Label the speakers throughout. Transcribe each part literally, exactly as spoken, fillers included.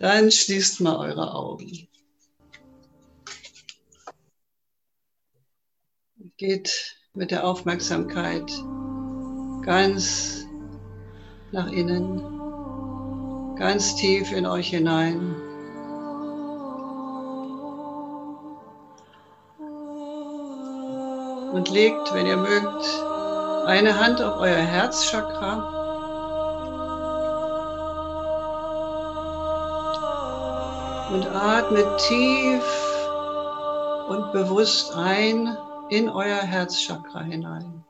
Speaker 1: Dann schließt mal eure Augen. Geht mit der Aufmerksamkeit ganz nach innen, ganz tief in euch hinein. Und legt, wenn ihr mögt, eine Hand auf euer Herzchakra. Und atmet tief und bewusst ein in euer Herzchakra hinein.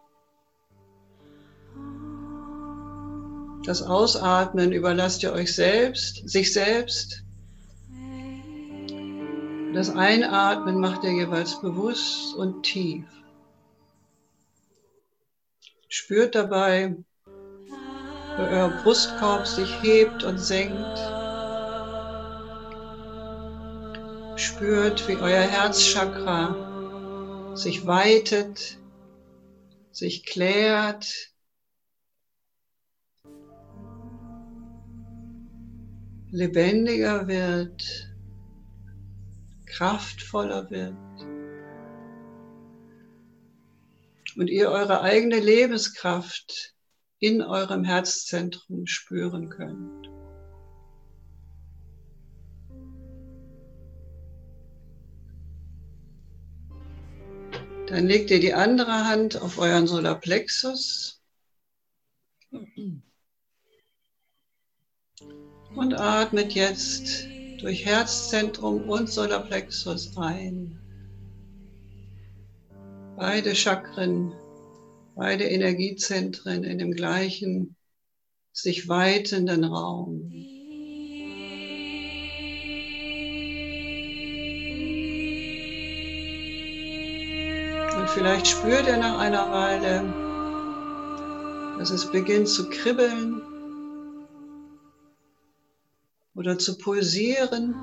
Speaker 1: Das Ausatmen überlasst ihr euch selbst, sich selbst. Das Einatmen macht ihr jeweils bewusst und tief. Spürt dabei, wie euer Brustkorb sich hebt und senkt. Spürt, wie euer Herzchakra sich weitet, sich klärt, lebendiger wird, kraftvoller wird und ihr eure eigene Lebenskraft in eurem Herzzentrum spüren könnt. Dann legt ihr die andere Hand auf euren Solarplexus und atmet jetzt durch Herzzentrum und Solarplexus ein. Beide Chakren, beide Energiezentren in dem gleichen, sich weitenden Raum. Und vielleicht spürt ihr nach einer Weile, dass es beginnt zu kribbeln oder zu pulsieren.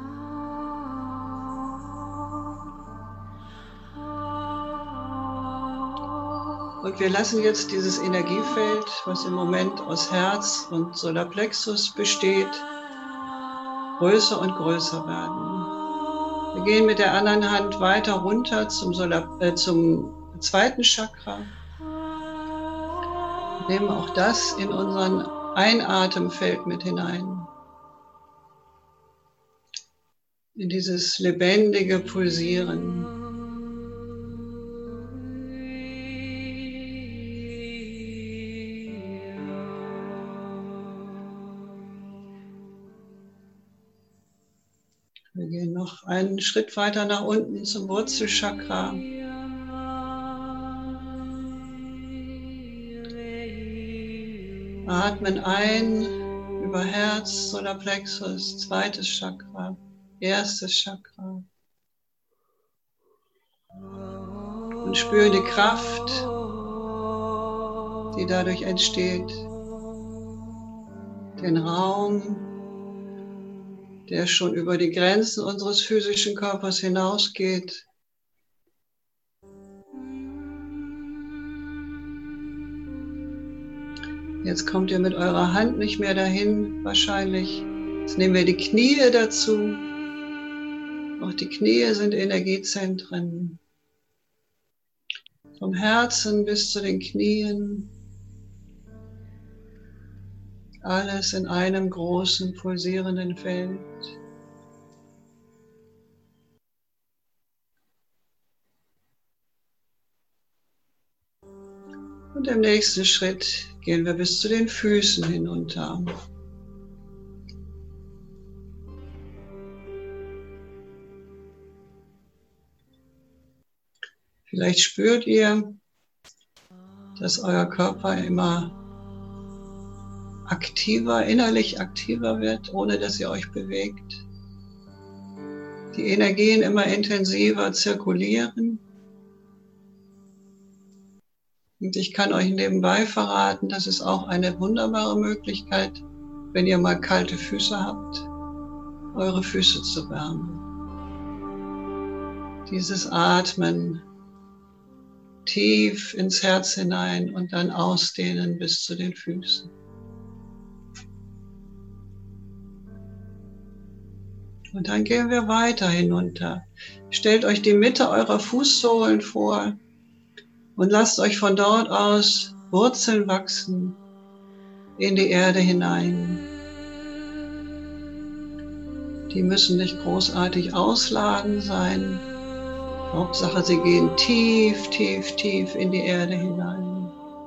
Speaker 1: Und wir lassen jetzt dieses Energiefeld, was im Moment aus Herz und Solarplexus besteht, größer und größer werden. Wir gehen mit der anderen Hand weiter runter zum, Solar, äh, zum zweiten Chakra. Nehmen auch das in unseren Einatemfeld mit hinein. In dieses lebendige Pulsieren. Wir gehen noch einen Schritt weiter nach unten zum Wurzelchakra. Atmen ein über Herz, Solarplexus, zweites Chakra, erstes Chakra. Und spüren die Kraft, die dadurch entsteht. Den Raum, der schon über die Grenzen unseres physischen Körpers hinausgeht. Jetzt kommt ihr mit eurer Hand nicht mehr dahin, wahrscheinlich. Jetzt nehmen wir die Knie dazu. Auch die Knie sind Energiezentren. Vom Herzen bis zu den Knien. Alles in einem großen, pulsierenden Feld. Und im nächsten Schritt gehen wir bis zu den Füßen hinunter. Vielleicht spürt ihr, dass euer Körper immer aktiver, innerlich aktiver wird, ohne dass ihr euch bewegt. Die Energien immer intensiver zirkulieren. Und ich kann euch nebenbei verraten, das ist auch eine wunderbare Möglichkeit, wenn ihr mal kalte Füße habt, eure Füße zu wärmen. Dieses Atmen tief ins Herz hinein und dann ausdehnen bis zu den Füßen. Und dann gehen wir weiter hinunter. Stellt euch die Mitte eurer Fußsohlen vor und lasst euch von dort aus Wurzeln wachsen in die Erde hinein. Die müssen nicht großartig ausladend sein. Hauptsache, sie gehen tief, tief, tief in die Erde hinein.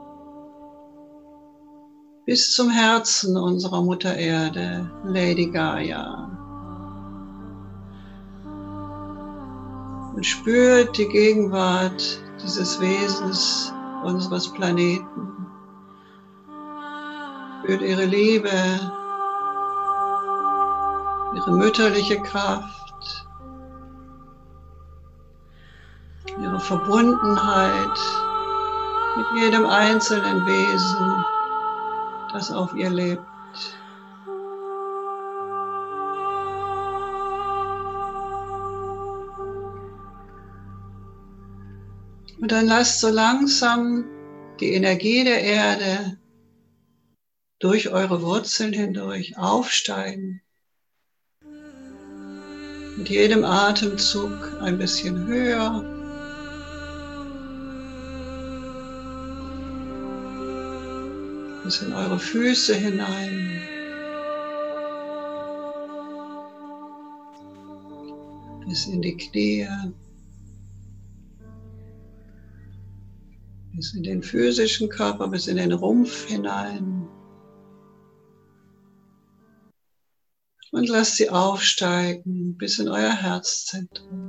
Speaker 1: Bis zum Herzen unserer Mutter Erde, Lady Gaia. Und spürt die Gegenwart dieses Wesens unseres Planeten. Spürt ihre Liebe, ihre mütterliche Kraft, ihre Verbundenheit mit jedem einzelnen Wesen, das auf ihr lebt. Und dann lasst so langsam die Energie der Erde durch eure Wurzeln hindurch aufsteigen. Mit jedem Atemzug ein bisschen höher. Bis in eure Füße hinein. Bis in die Knie. Bis in den physischen Körper, bis in den Rumpf hinein. Und lasst sie aufsteigen bis in euer Herzzentrum.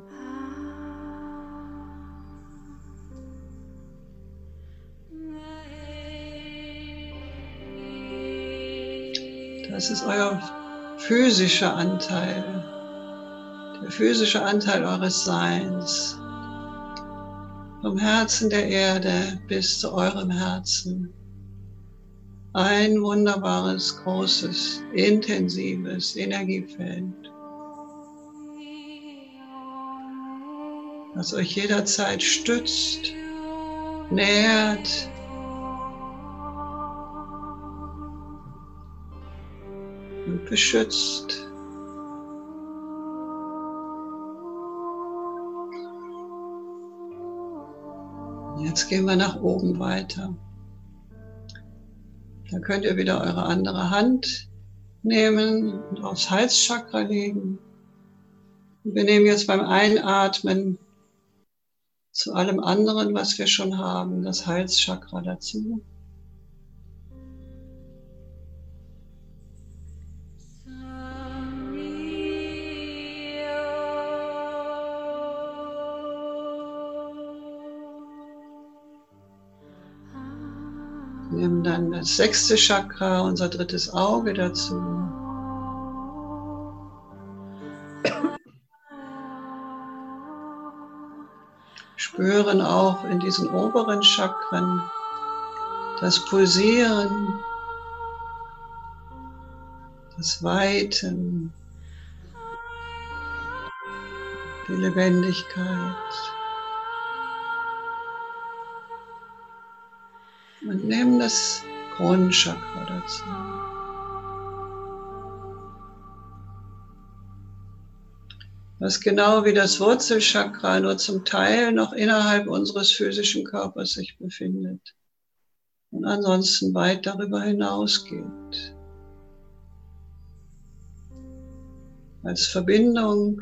Speaker 1: Das ist euer physischer Anteil, der physische Anteil eures Seins. Vom Herzen der Erde bis zu eurem Herzen. Ein wunderbares, großes, intensives Energiefeld, das euch jederzeit stützt, nährt und beschützt. Jetzt gehen wir nach oben weiter. Da könnt ihr wieder eure andere Hand nehmen und aufs Halschakra legen. Und wir nehmen jetzt beim Einatmen zu allem anderen, was wir schon haben, das Halschakra dazu. Wir nehmen dann das sechste Chakra, unser drittes Auge dazu. Spüren auch in diesen oberen Chakren das Pulsieren, das Weiten, die Lebendigkeit. Und nehmen das Kronenchakra dazu. Was genau wie das Wurzelchakra nur zum Teil noch innerhalb unseres physischen Körpers sich befindet und ansonsten weit darüber hinausgeht. Als Verbindung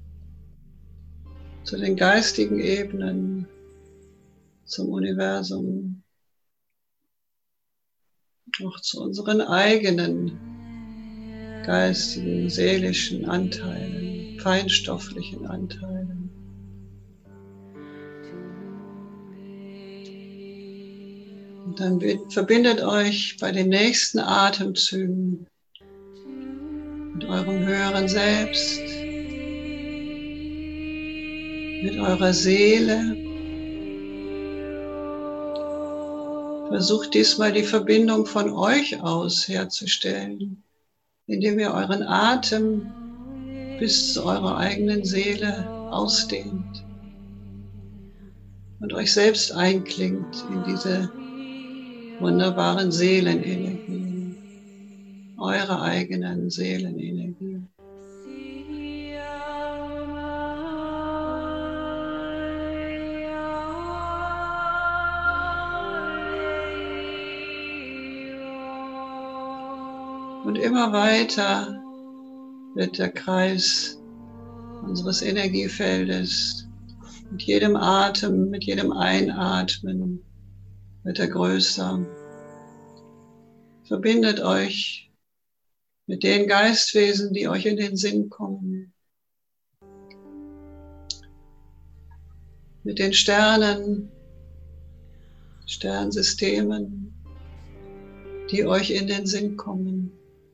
Speaker 1: zu den geistigen Ebenen, zum Universum, auch zu unseren eigenen geistigen, seelischen Anteilen, feinstofflichen Anteilen. Und dann verbindet euch bei den nächsten Atemzügen mit eurem höheren Selbst, mit eurer Seele. Versucht diesmal die Verbindung von euch aus herzustellen, indem ihr euren Atem bis zu eurer eigenen Seele ausdehnt und euch selbst einklingt in diese wunderbaren Seelenenergien, eure eigenen Seelenenergien. Und immer weiter wird der Kreis unseres Energiefeldes mit jedem Atem, mit jedem Einatmen wird er größer. Verbindet euch mit den Geistwesen, die euch in den Sinn kommen. Mit den Sternen, Sternsystemen, die euch in den Sinn kommen.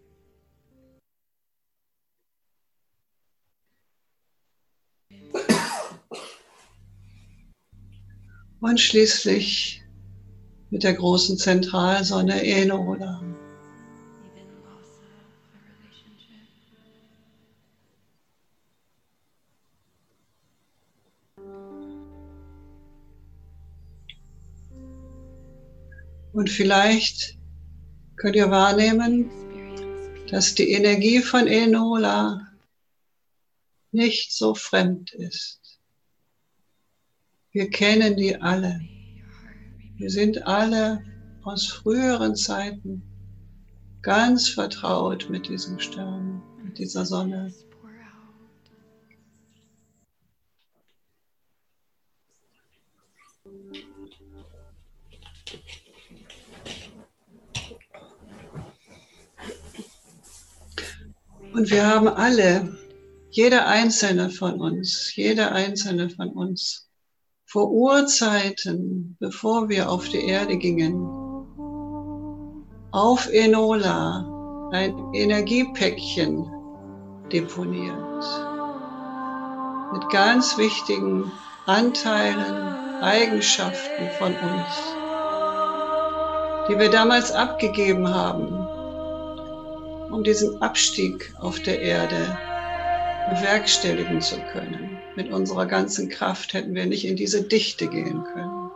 Speaker 1: Und schließlich mit der großen Zentralsonne Enola. Und vielleicht könnt ihr wahrnehmen, dass die Energie von Enola nicht so fremd ist. Wir kennen die alle. Wir sind alle aus früheren Zeiten ganz vertraut mit diesem Stern, mit dieser Sonne. Und wir haben alle, jeder einzelne von uns, jeder einzelne von uns, vor Urzeiten, bevor wir auf die Erde gingen, auf Enola ein Energiepäckchen deponiert. Mit ganz wichtigen Anteilen, Eigenschaften von uns, die wir damals abgegeben haben, um diesen Abstieg auf der Erde bewerkstelligen zu können. Mit unserer ganzen Kraft hätten wir nicht in diese Dichte gehen können.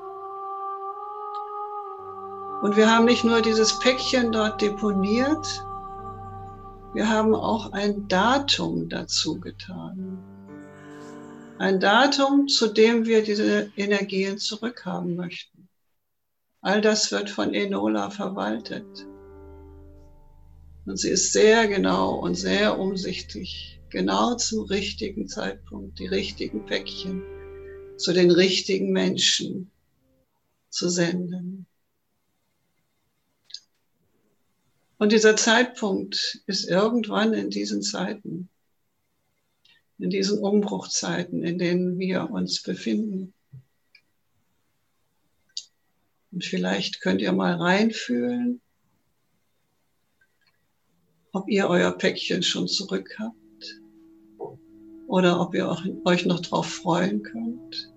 Speaker 1: Und wir haben nicht nur dieses Päckchen dort deponiert, wir haben auch ein Datum dazu getan. Ein Datum, zu dem wir diese Energien zurückhaben möchten. All das wird von Enola verwaltet. Und sie ist sehr genau und sehr umsichtig, genau zum richtigen Zeitpunkt, die richtigen Päckchen zu den richtigen Menschen zu senden. Und dieser Zeitpunkt ist irgendwann in diesen Zeiten, in diesen Umbruchzeiten, in denen wir uns befinden. Und vielleicht könnt ihr mal reinfühlen, ob ihr euer Päckchen schon zurück habt oder ob ihr euch noch drauf freuen könnt.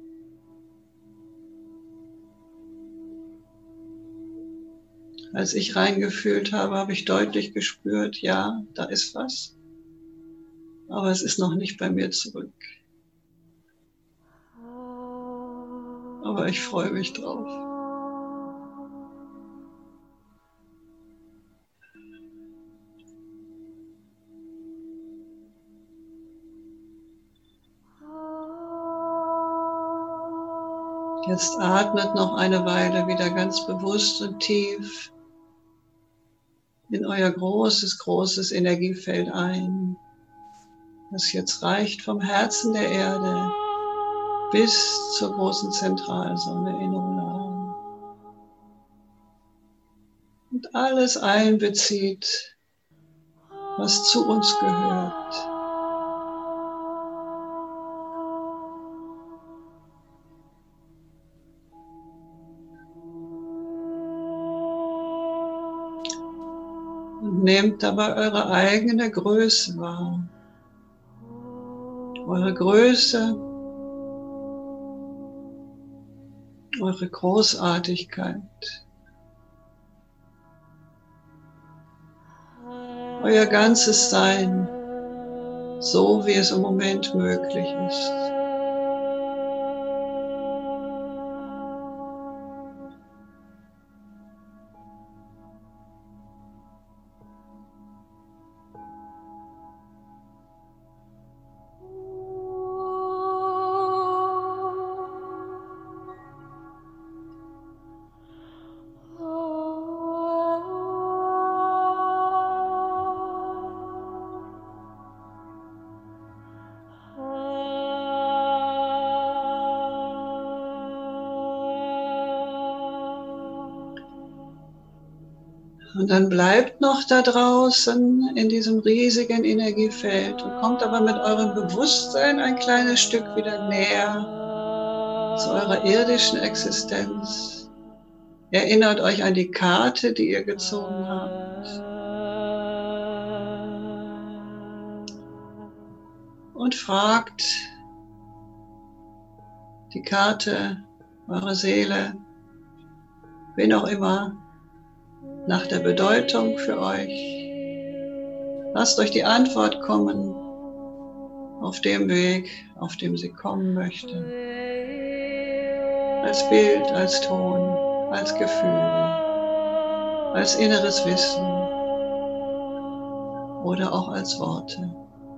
Speaker 1: Als ich reingefühlt habe, habe ich deutlich gespürt, ja, da ist was, aber es ist noch nicht bei mir zurück. Aber ich freue mich drauf. Jetzt atmet noch eine Weile wieder ganz bewusst und tief in euer großes, großes Energiefeld ein, das jetzt reicht vom Herzen der Erde bis zur großen Zentralsonne Enola. Und alles einbezieht, was zu uns gehört. Und nehmt dabei eure eigene Größe wahr. Eure Größe, eure Großartigkeit. Euer ganzes Sein, so wie es im Moment möglich ist. Und dann bleibt noch da draußen in diesem riesigen Energiefeld und kommt aber mit eurem Bewusstsein ein kleines Stück wieder näher zu eurer irdischen Existenz. Erinnert euch an die Karte, die ihr gezogen habt. Und fragt die Karte, eure Seele, wen auch immer, nach der Bedeutung für euch. Lasst euch die Antwort kommen auf dem Weg, auf dem sie kommen möchte. Als Bild, als Ton, als Gefühl, als inneres Wissen oder auch als Worte.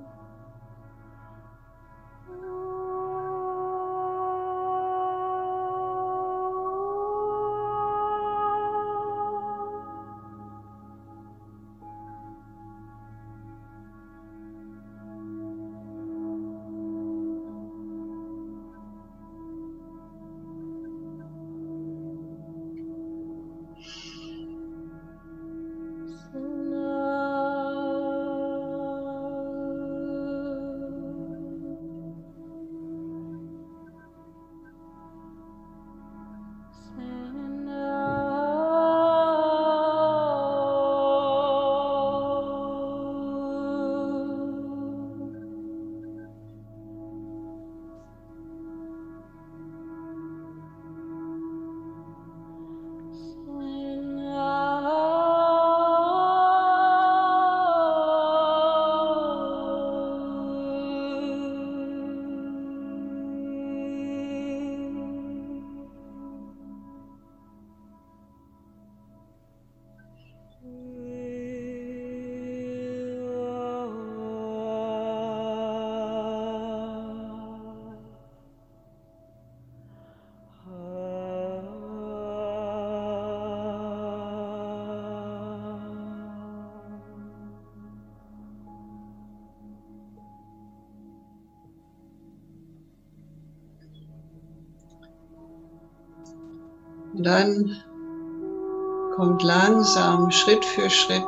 Speaker 1: Und dann kommt langsam, Schritt für Schritt,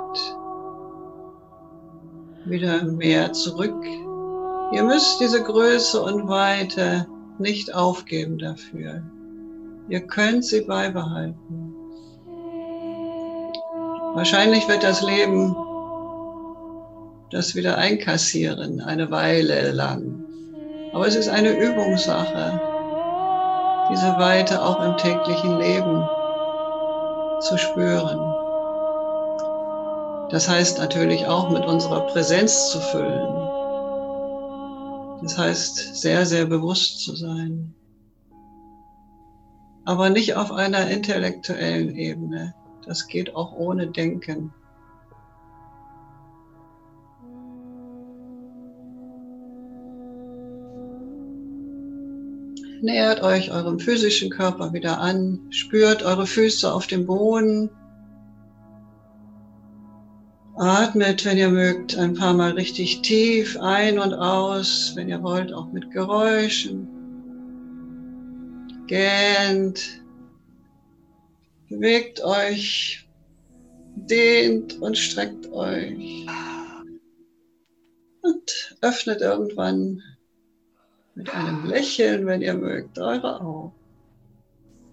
Speaker 1: wieder mehr zurück. Ihr müsst diese Größe und Weite nicht aufgeben dafür. Ihr könnt sie beibehalten. Wahrscheinlich wird das Leben das wieder einkassieren, eine Weile lang. Aber es ist eine Übungssache, diese Weite auch im täglichen Leben zu spüren. Das heißt natürlich auch mit unserer Präsenz zu füllen. Das heißt sehr, sehr bewusst zu sein. Aber nicht auf einer intellektuellen Ebene. Das geht auch ohne Denken. Nähert euch eurem physischen Körper wieder an, spürt eure Füße auf dem Boden. Atmet, wenn ihr mögt, ein paar Mal richtig tief ein und aus, wenn ihr wollt, auch mit Geräuschen. Gähnt, bewegt euch, dehnt und streckt euch und öffnet irgendwann mit einem Lächeln, wenn ihr mögt, eure Augen.